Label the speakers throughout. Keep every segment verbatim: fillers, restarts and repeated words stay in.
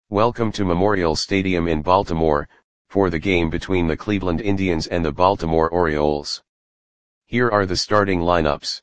Speaker 1: Welcome to Memorial Stadium in Baltimore, for the game between the Cleveland Indians and the Baltimore Orioles. Here are the starting lineups.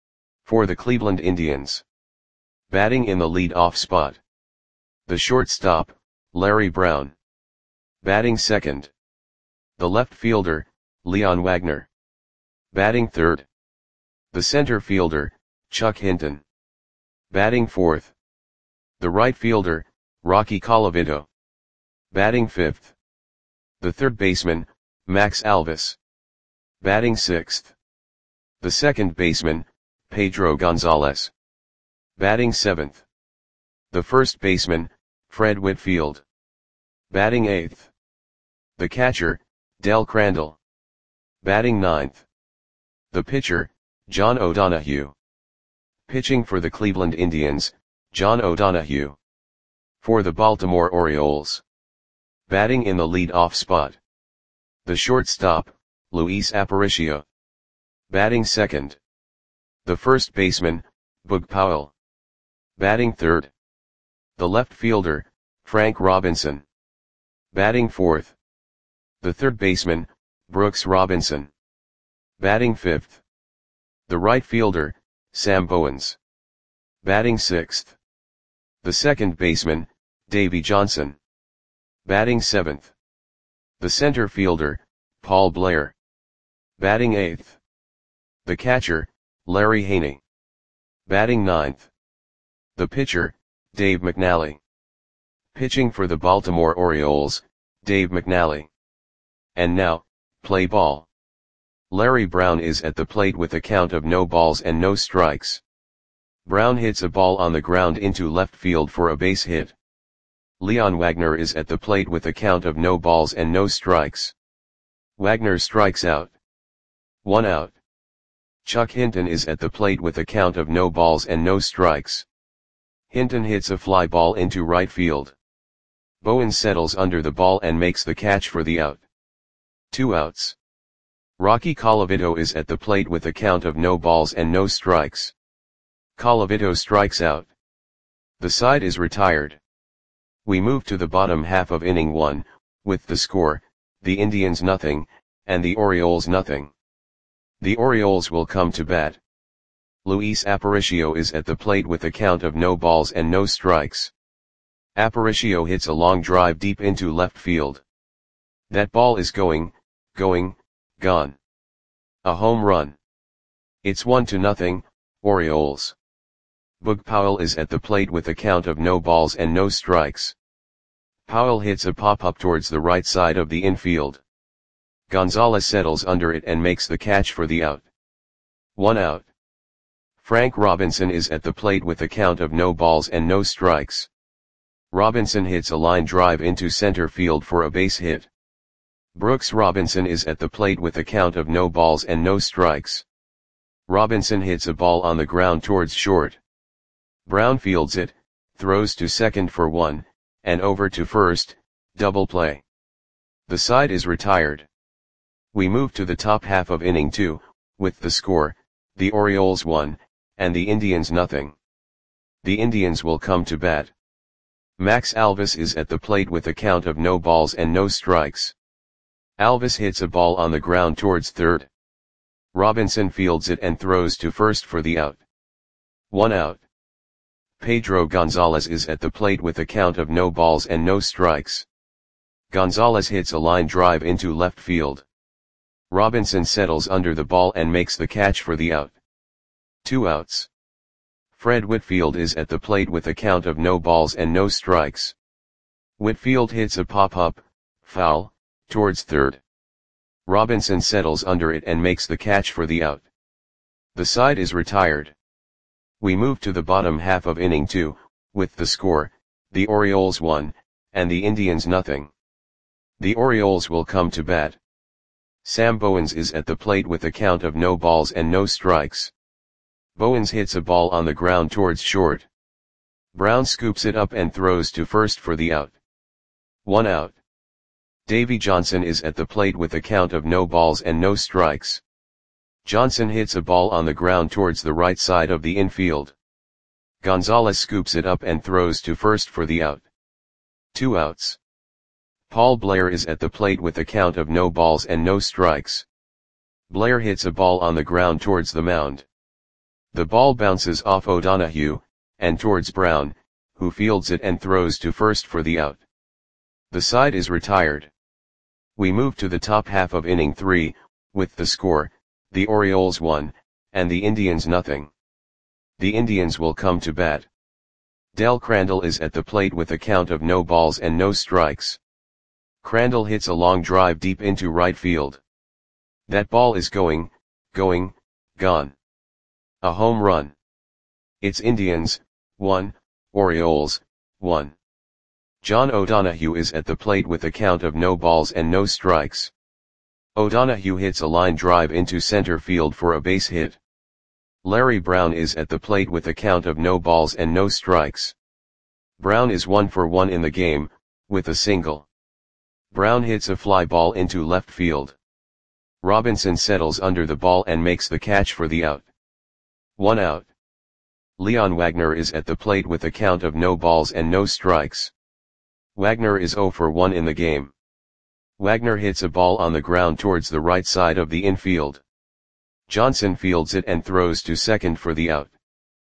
Speaker 1: For the Cleveland Indians. Batting in the lead-off spot. The shortstop, Larry Brown. Batting second. The left fielder, Leon Wagner. Batting third. The center fielder, Chuck Hinton. Batting fourth. The right fielder, Rocky Colavito. Batting fifth. The third baseman, Max Alvis. Batting sixth. The second baseman, Pedro Gonzalez. Batting seventh. The first baseman, Fred Whitfield. Batting eighth. The catcher, Del Crandall. Batting ninth. The pitcher, John O'Donohue. Pitching for the Cleveland Indians, John O'Donohue. For the Baltimore Orioles. Batting in the lead-off spot. The shortstop, Luis Aparicio. Batting second. The first baseman, Boog Powell. Batting third. The left fielder, Frank Robinson. Batting fourth. The third baseman, Brooks Robinson. Batting fifth. The right fielder, Sam Bowens. Batting sixth. The second baseman, Davey Johnson. Batting seventh. The center fielder, Paul Blair. Batting eighth. The catcher, Larry Haney. Batting ninth. The pitcher, Dave McNally. Pitching for the Baltimore Orioles, Dave McNally. And now, play ball. Larry Brown is at the plate with a count of no balls and no strikes. Brown hits a ball on the ground into left field for a base hit. Leon Wagner is at the plate with a count of no balls and no strikes. Wagner strikes out. One out. Chuck Hinton is at the plate with a count of no balls and no strikes. Hinton hits a fly ball into right field. Bowens settles under the ball and makes the catch for the out. Two outs. Rocky Colavito is at the plate with a count of no balls and no strikes. Colavito strikes out. The side is retired. We move to the bottom half of inning one, with the score, the Indians nothing, and the Orioles nothing. The Orioles will come to bat. Luis Aparicio is at the plate with a count of no balls and no strikes. Aparicio hits a long drive deep into left field. That ball is going, going, gone. A home run. It's one to nothing, Orioles. Boog Powell is at the plate with a count of no balls and no strikes. Powell hits a pop-up towards the right side of the infield. Gonzalez settles under it and makes the catch for the out. One out. Frank Robinson is at the plate with a count of no balls and no strikes. Robinson hits a line drive into center field for a base hit. Brooks Robinson is at the plate with a count of no balls and no strikes. Robinson hits a ball on the ground towards short. Brown fields it, throws to second for one, and over to first, double play. The side is retired. We move to the top half of inning two, with the score, the Orioles one, and the Indians nothing. The Indians will come to bat. Max Alvis is at the plate with a count of no balls and no strikes. Alvis hits a ball on the ground towards third. Robinson fields it and throws to first for the out. One out. Pedro Gonzalez is at the plate with a count of no balls and no strikes. Gonzalez hits a line drive into left field. Robinson settles under the ball and makes the catch for the out. Two outs. Fred Whitfield is at the plate with a count of no balls and no strikes. Whitfield hits a pop-up, foul, towards third. Robinson settles under it and makes the catch for the out. The side is retired. We move to the bottom half of inning two, with the score, the Orioles one, and the Indians nothing. The Orioles will come to bat. Sam Bowens is at the plate with a count of no balls and no strikes. Bowens hits a ball on the ground towards short. Brown scoops it up and throws to first for the out. One out. Davey Johnson is at the plate with a count of no balls and no strikes. Johnson hits a ball on the ground towards the right side of the infield. Gonzalez scoops it up and throws to first for the out. Two outs. Paul Blair is at the plate with a count of no balls and no strikes. Blair hits a ball on the ground towards the mound. The ball bounces off O'Donohue, and towards Brown, who fields it and throws to first for the out. The side is retired. We move to the top half of inning three, with the score, the Orioles one, and the Indians nothing. The Indians will come to bat. Del Crandall is at the plate with a count of no balls and no strikes. Crandall hits a long drive deep into right field. That ball is going, going, gone. A home run. It's Indians, one, Orioles, one. John O'Donohue is at the plate with a count of no balls and no strikes. O'Donohue hits a line drive into center field for a base hit. Larry Brown is at the plate with a count of no balls and no strikes. Brown is one for one in the game, with a single. Brown hits a fly ball into left field. Robinson settles under the ball and makes the catch for the out. One out. Leon Wagner is at the plate with a count of no balls and no strikes. Wagner is zero for one in the game. Wagner hits a ball on the ground towards the right side of the infield. Johnson fields it and throws to second for the out.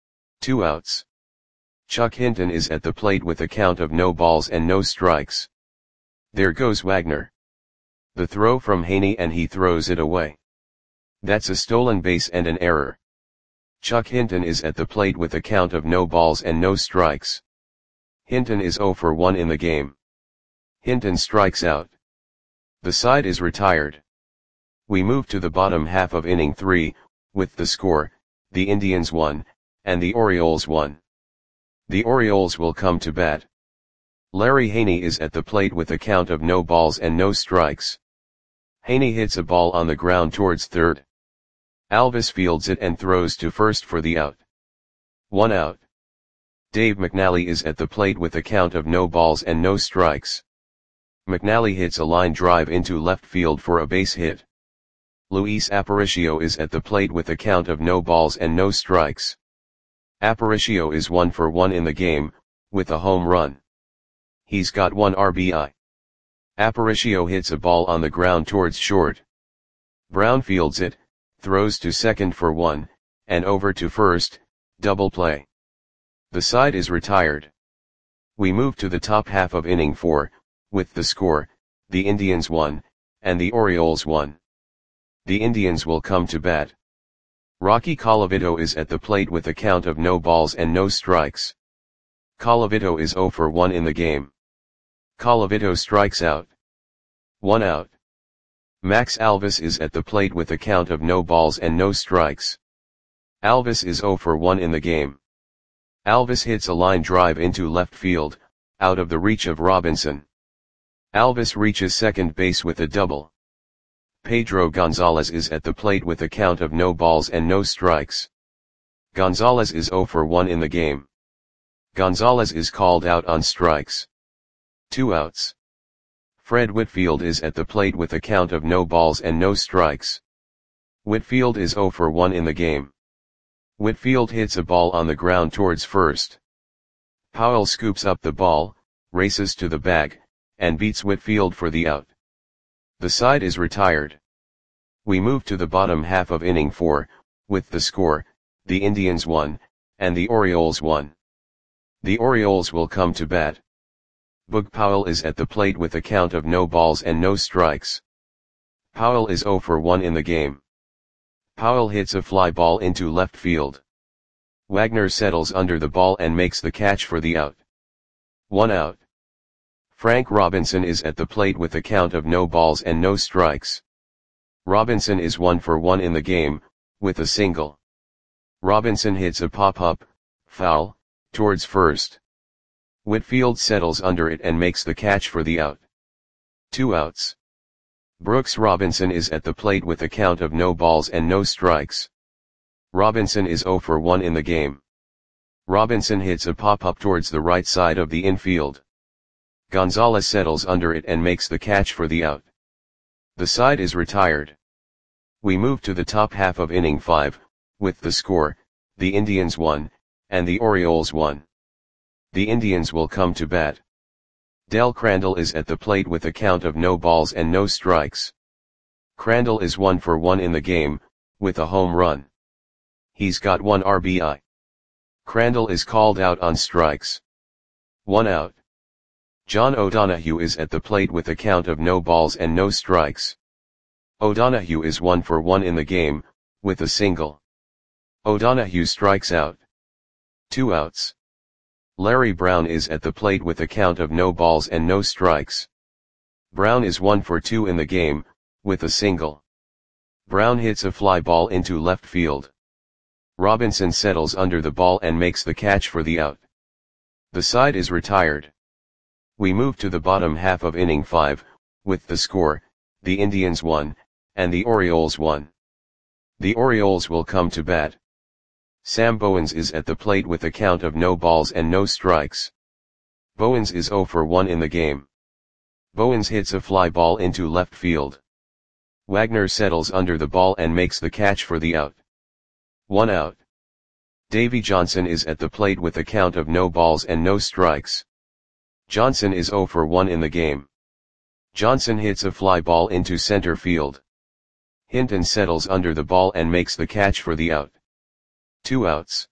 Speaker 1: Two outs. Chuck Hinton is at the plate with a count of no balls and no strikes. There goes Wagner. The throw from Haney and he throws it away. That's a stolen base and an error. Chuck Hinton is at the plate with a count of no balls and no strikes. Hinton is zero for one in the game. Hinton strikes out. The side is retired. We move to the bottom half of inning three, with the score, the Indians one, and the Orioles one. The Orioles will come to bat. Larry Haney is at the plate with a count of no balls and no strikes. Haney hits a ball on the ground towards third. Alvis fields it and throws to first for the out. One out. Dave McNally is at the plate with a count of no balls and no strikes. McNally hits a line drive into left field for a base hit. Luis Aparicio is at the plate with a count of no balls and no strikes. Aparicio is one for one in the game, with a home run. He's got one R B I. Aparicio hits a ball on the ground towards short. Brown fields it, throws to second for one, and over to first, double play. The side is retired. We move to the top half of inning four, with the score, the Indians one, and the Orioles one. The Indians will come to bat. Rocky Colavito is at the plate with a count of no balls and no strikes. Colavito is zero for one in the game. Colavito strikes out. One out. Max Alvis is at the plate with a count of no balls and no strikes. Alvis is zero for one in the game. Alvis hits a line drive into left field, out of the reach of Robinson. Alvis reaches second base with a double. Pedro Gonzalez is at the plate with a count of no balls and no strikes. Gonzalez is zero for one in the game. Gonzalez is called out on strikes. Two outs. Fred Whitfield is at the plate with a count of no balls and no strikes. Whitfield is zero for one in the game. Whitfield hits a ball on the ground towards first. Powell scoops up the ball, races to the bag, and beats Whitfield for the out. The side is retired. We move to the bottom half of inning four, with the score, the Indians one, and the Orioles one. The Orioles will come to bat. Boog Powell is at the plate with a count of no balls and no strikes. Powell is zero for one in the game. Powell hits a fly ball into left field. Wagner settles under the ball and makes the catch for the out. One out. Frank Robinson is at the plate with a count of no balls and no strikes. Robinson is one for one in the game, with a single. Robinson hits a pop-up, foul, towards first. Whitfield settles under it and makes the catch for the out. Two outs. Brooks Robinson is at the plate with a count of no balls and no strikes. Robinson is zero for one in the game. Robinson hits a pop-up towards the right side of the infield. Gonzalez settles under it and makes the catch for the out. The side is retired. We move to the top half of inning five, with the score, the Indians one, and the Orioles one. The Indians will come to bat. Del Crandall is at the plate with a count of no balls and no strikes. Crandall is one for one in the game, with a home run. He's got one R B I. Crandall is called out on strikes. One out. John O'Donohue is at the plate with a count of no balls and no strikes. O'Donohue is one for one in the game, with a single. O'Donohue strikes out. Two outs. Larry Brown is at the plate with a count of no balls and no strikes. Brown is one for two in the game, with a single. Brown hits a fly ball into left field. Robinson settles under the ball and makes the catch for the out. The side is retired. We move to the bottom half of inning five, with the score, the Indians one, and the Orioles one. The Orioles will come to bat. Sam Bowens is at the plate with a count of no balls and no strikes. Bowens is zero for one in the game. Bowens hits a fly ball into left field. Wagner settles under the ball and makes the catch for the out. One out. Davy Johnson is at the plate with a count of no balls and no strikes. Johnson is zero for one in the game. Johnson hits a fly ball into center field. Hinton settles under the ball and makes the catch for the out. Two outs.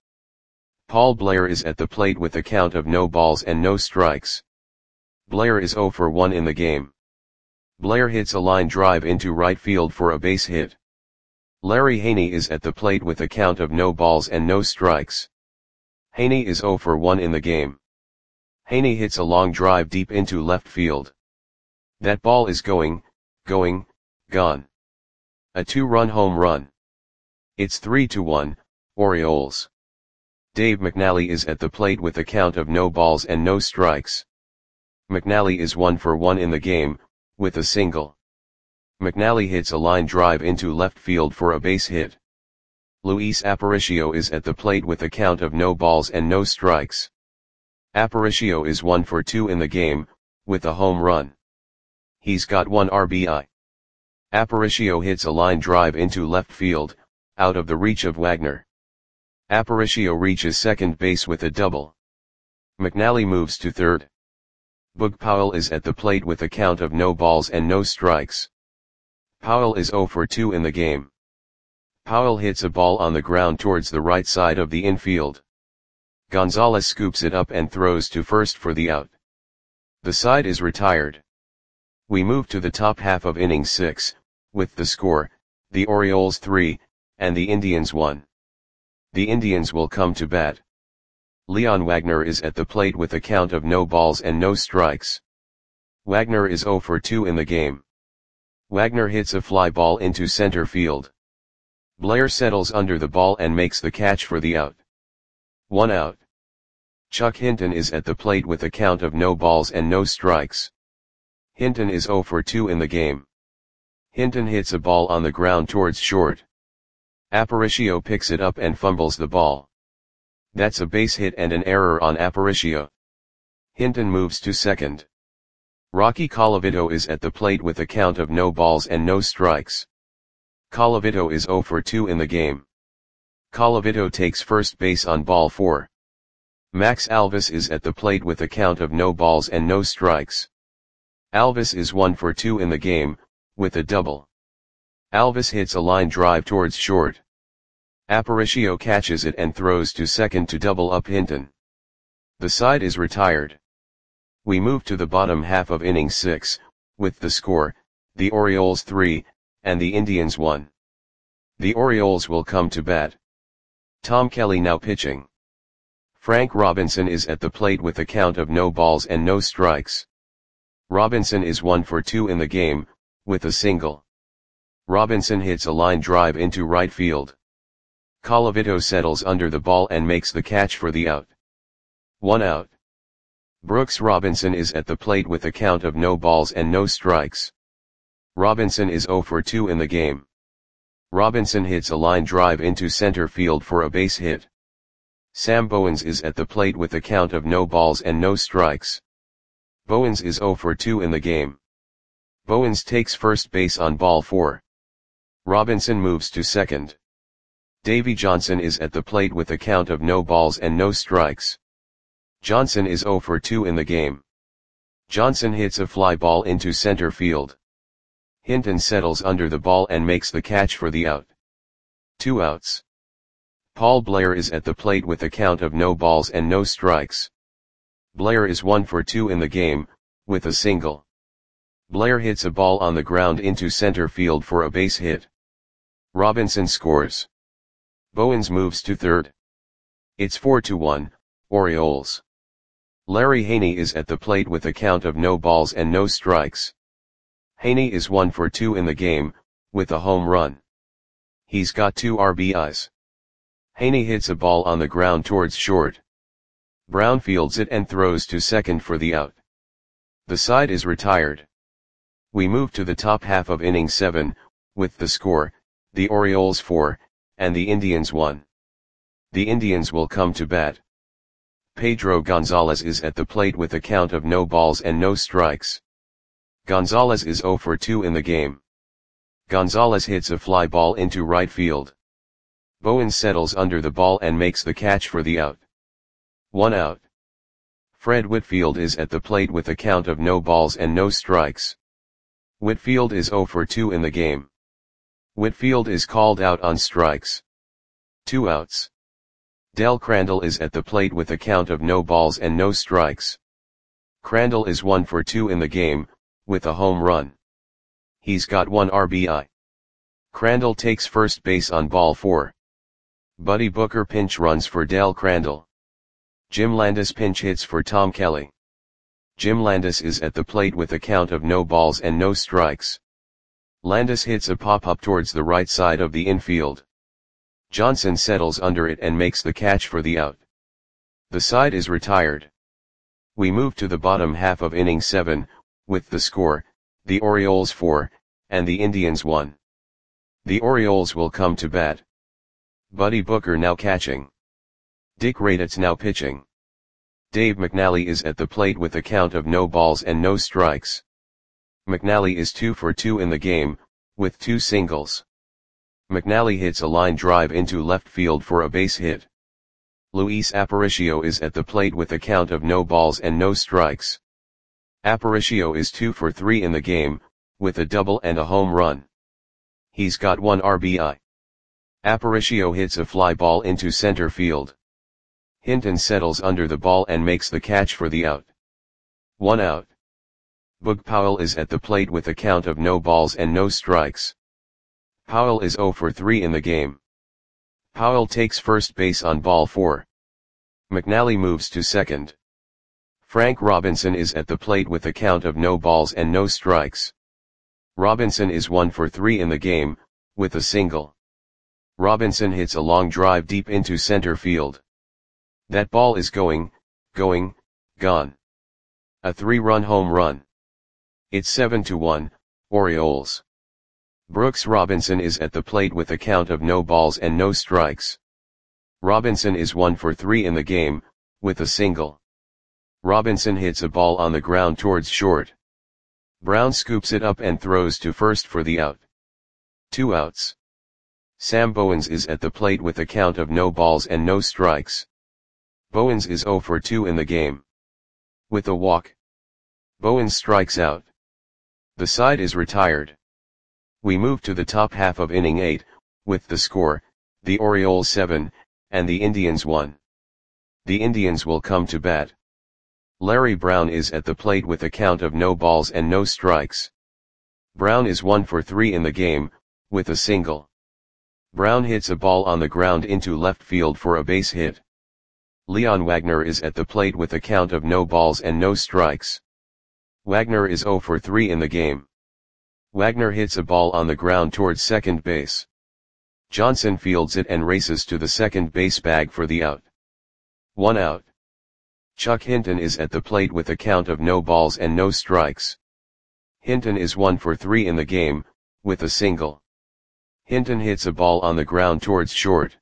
Speaker 1: Paul Blair is at the plate with a count of no balls and no strikes. Blair is zero for one in the game. Blair hits a line drive into right field for a base hit. Larry Haney is at the plate with a count of no balls and no strikes. Haney is zero for one in the game. Haney hits a long drive deep into left field. That ball is going, going, gone. A two-run home run. It's three to one, Orioles. Dave McNally is at the plate with a count of no balls and no strikes. McNally is one for one in the game, with a single. McNally hits a line drive into left field for a base hit. Luis Aparicio is at the plate with a count of no balls and no strikes. Aparicio is one for two in the game, with a home run. He's got one R B I. Aparicio hits a line drive into left field, out of the reach of Wagner. Aparicio reaches second base with a double. McNally moves to third. Boog Powell is at the plate with a count of no balls and no strikes. Powell is zero for two in the game. Powell hits a ball on the ground towards the right side of the infield. Gonzalez scoops it up and throws to first for the out. The side is retired. We move to the top half of inning six, with the score, the Orioles three, and the Indians one. The Indians will come to bat. Leon Wagner is at the plate with a count of no balls and no strikes. Wagner is zero for two in the game. Wagner hits a fly ball into center field. Blair settles under the ball and makes the catch for the out. One out. Chuck Hinton is at the plate with a count of no balls and no strikes. Hinton is zero for two in the game. Hinton hits a ball on the ground towards short. Aparicio picks it up and fumbles the ball. That's a base hit and an error on Aparicio. Hinton moves to second. Rocky Colavito is at the plate with a count of no balls and no strikes. Colavito is zero for two in the game. Colavito takes first base on ball four. Max Alvis is at the plate with a count of no balls and no strikes. Alvis is one for two in the game, with a double. Alvis hits a line drive towards short. Aparicio catches it and throws to second to double up Hinton. The side is retired. We move to the bottom half of inning six, with the score, the Orioles three, and the Indians one. The Orioles will come to bat. Tom Kelly now pitching. Frank Robinson is at the plate with a count of no balls and no strikes. Robinson is one for two in the game, with a single. Robinson hits a line drive into right field. Colavito settles under the ball and makes the catch for the out. One out. Brooks Robinson is at the plate with a count of no balls and no strikes. Robinson is zero for two in the game. Robinson hits a line drive into center field for a base hit. Sam Bowens is at the plate with a count of no balls and no strikes. Bowens is zero for two in the game. Bowens takes first base on ball four. Robinson moves to second. Davy Johnson is at the plate with a count of no balls and no strikes. Johnson is zero for two in the game. Johnson hits a fly ball into center field. Hinton settles under the ball and makes the catch for the out. Two outs. Paul Blair is at the plate with a count of no balls and no strikes. Blair is one for two in the game, with a single. Blair hits a ball on the ground into center field for a base hit. Robinson scores. Bowens moves to third. It's four to one, Orioles. Larry Haney is at the plate with a count of no balls and no strikes. Haney is one for two in the game, with a home run. He's got two R B Is. Haney hits a ball on the ground towards short. Brown fields it and throws to second for the out. The side is retired. We move to the top half of inning seven, with the score, the Orioles four, and the Indians one. The Indians will come to bat. Pedro Gonzalez is at the plate with a count of no balls and no strikes. Gonzalez is zero for two in the game. Gonzalez hits a fly ball into right field. Bowens settles under the ball and makes the catch for the out. One out. Fred Whitfield is at the plate with a count of no balls and no strikes. Whitfield is zero for two in the game. Whitfield is called out on strikes. Two outs. Del Crandall is at the plate with a count of no balls and no strikes. Crandall is one for two in the game, with a home run. He's got one R B I. Crandall takes first base on ball four. Buddy Booker pinch runs for Del Crandall. Jim Landis pinch hits for Tom Kelly. Jim Landis is at the plate with a count of no balls and no strikes. Landis hits a pop-up towards the right side of the infield. Johnson settles under it and makes the catch for the out. The side is retired. We move to the bottom half of inning seven, with the score, the Orioles four, and the Indians one. The Orioles will come to bat. Buddy Booker now catching. Dick Raditz now pitching. Dave McNally is at the plate with a count of no balls and no strikes. McNally is two for two in the game, with two singles. McNally hits a line drive into left field for a base hit. Luis Aparicio is at the plate with a count of no balls and no strikes. Aparicio is two for three in the game, with a double and a home run. He's got one R B I. Aparicio hits a fly ball into center field. Hinton settles under the ball and makes the catch for the out. One out. Boog Powell is at the plate with a count of no balls and no strikes. Powell is zero for three in the game. Powell takes first base on ball four. McNally moves to second. Frank Robinson is at the plate with a count of no balls and no strikes. Robinson is one for three in the game, with a single. Robinson hits a long drive deep into center field. That ball is going, going, gone. A three-run home run. It's seven to one, Orioles. Brooks Robinson is at the plate with a count of no balls and no strikes. Robinson is one for three in the game, with a single. Robinson hits a ball on the ground towards short. Brown scoops it up and throws to first for the out. Two outs. Sam Bowens is at the plate with a count of no balls and no strikes. Bowens is zero for two in the game. With a walk. Bowens strikes out. The side is retired. We move to the top half of inning eight, with the score, the Orioles seven, and the Indians one. The Indians will come to bat. Larry Brown is at the plate with a count of no balls and no strikes. Brown is one for three in the game, with a single. Brown hits a ball on the ground into left field for a base hit. Leon Wagner is at the plate with a count of no balls and no strikes. Wagner is zero for three in the game. Wagner hits a ball on the ground towards second base. Johnson fields it and races to the second base bag for the out. One out. Chuck Hinton is at the plate with a count of no balls and no strikes. Hinton is one for three in the game, with a single. Hinton hits a ball on the ground towards short.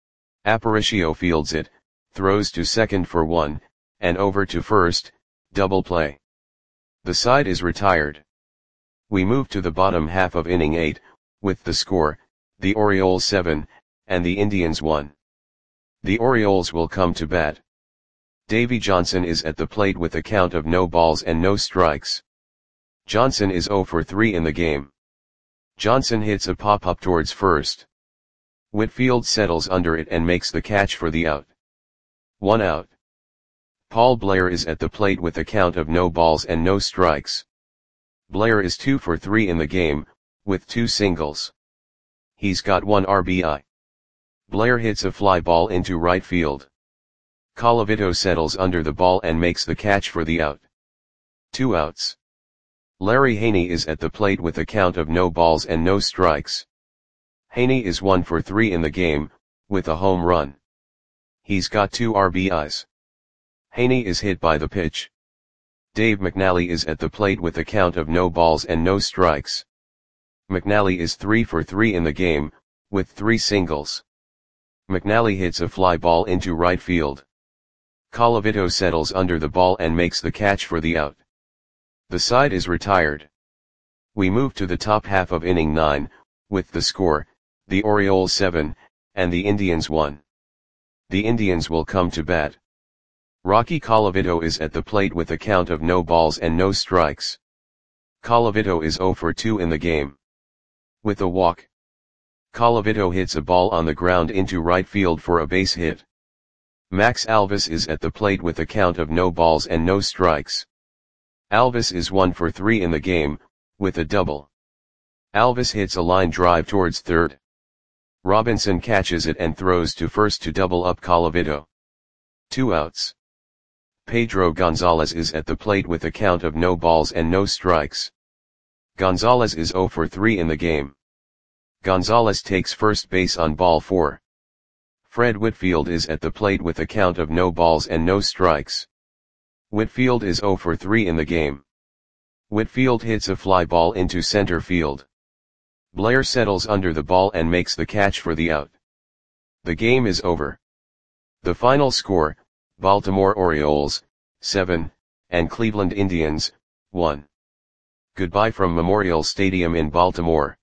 Speaker 1: Aparicio fields it, throws to second for one, and over to first, double play. The side is retired. We move to the bottom half of inning eight, with the score, the Orioles seven, and the Indians one. The Orioles will come to bat. Davey Johnson is at the plate with a count of no balls and no strikes. Johnson is zero for three in the game. Johnson hits a pop-up towards first. Whitfield settles under it and makes the catch for the out. One out. Paul Blair is at the plate with a count of no balls and no strikes. Blair is two for three in the game, with two singles. He's got one R B I. Blair hits a fly ball into right field. Colavito settles under the ball and makes the catch for the out. Two outs. Larry Haney is at the plate with a count of no balls and no strikes. Haney is one for three in the game, with a home run. He's got two R B Is. Haney is hit by the pitch. Dave McNally is at the plate with a count of no balls and no strikes. McNally is three for three in the game, with three singles. McNally hits a fly ball into right field. Colavito settles under the ball and makes the catch for the out. The side is retired. We move to the top half of inning nine, with the score, the Orioles seven, and the Indians one. The Indians will come to bat. Rocky Colavito is at the plate with a count of no balls and no strikes. Colavito is zero for two in the game. With a walk. Colavito hits a ball on the ground into right field for a base hit. Max Alvis is at the plate with a count of no balls and no strikes. Alvis is one for three in the game, with a double. Alvis hits a line drive towards third. Robinson catches it and throws to first to double up Colavito. Two outs. Pedro Gonzalez is at the plate with a count of no balls and no strikes. Gonzalez is zero for three in the game. Gonzalez takes first base on ball four. Fred Whitfield is at the plate with a count of no balls and no strikes. Whitfield is zero for three in the game. Whitfield hits a fly ball into center field. Blair settles under the ball and makes the catch for the out. The game is over. The final score, Baltimore Orioles, seven, and Cleveland Indians, one. Goodbye from Memorial Stadium in Baltimore.